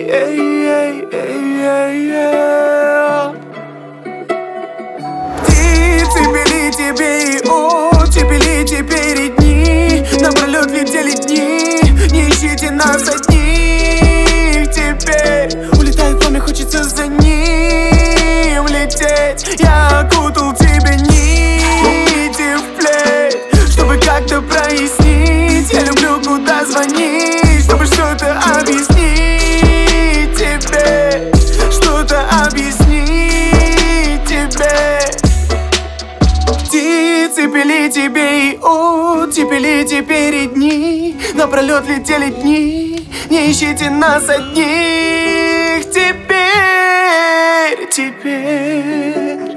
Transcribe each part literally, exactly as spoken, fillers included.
Птицы пели тебе и очи, пели теперь и дни. Напролет летели дни, не ищите нас одних. Теперь улетает пламя, хочется за ним лететь. Я окутал тебе нити в плеть, чтобы как-то прояснить. Я люблю, куда звонить, чтобы что-то объяснить тебе, что-то объяснить тебе. Птицы пели тебе и очи, пели теперь и дни. Напролет летели дни, не ищите нас одних. Теперь, теперь.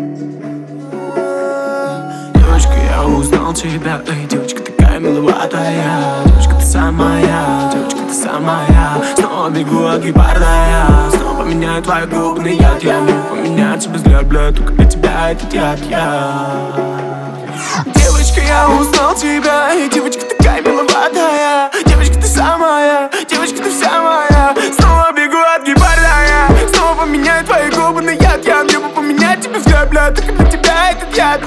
Девочка, я узнал тебя, эй, девочка, такая миловатая. Девочка, ты самая, девочка, ты самая. Снова бегу, гепардная. Снова поменяю твой губный яд. Я могу поменяться без взгляда, только для тебя этот яд я. Девочка, я узнал тебя, эй, девочка, такая миловатая. Девочка, ты самая, девочка, ты вся моя. Снова бегу от гепардная. Снова поменяю твои губы на яд. Я могу поменять тебе взгляд, только для тебя этот яд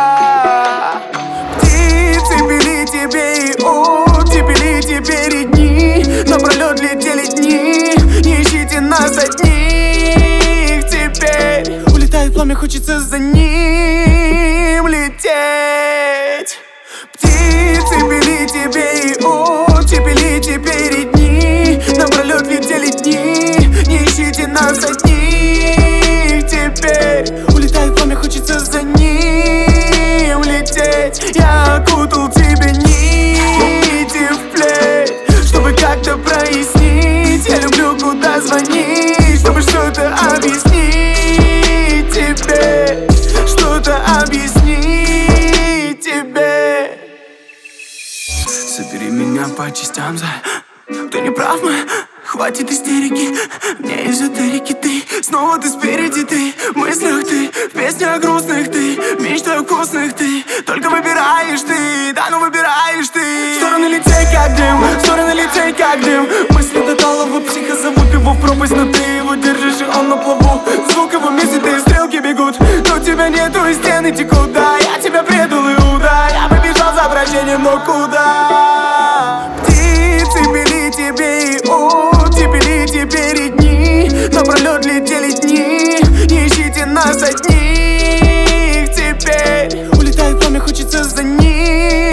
я. Птицы пели тебе и очи, пели теперь и дни. Напролет летели дни, не ищите нас одних. Теперь улетает пламя, хочется за ним лететь. Птицы пели тебе и очи, пели теперь и дни. Напролет летели дни, не ищите нас одних. Теперь улетает пламя, хочется за ним лететь. Я окутал тебе нити в плеть, чтобы как-то прояснить. Я люблю, куда звонить, чтобы что-то объяснить тебе, что-то объяснить тебе. Собери меня по частям, за ты не прав, мы. Хватит истерики, мне эзотерики. Ты, снова ты спереди, ты в мыслях ты, в песнях грустных ты, в мечтах вкусных ты. Только выбираешь ты, да ну выбираешь ты. В стороны летей как дым, в стороны летей как дым. Мысли до талого психа зовут его в пропасть, но ты его держишь, и он на плаву. Звук его месяц, и стрелки бегут, но тебя нету и стены текут. Да, я тебя предал и удар, я побежал за прощением, но куда? Птицы пели тебе и очи, пели теперь и дни. Напролет летели дни, не ищите нас одних. Теперь улетает пламя, хочется за ним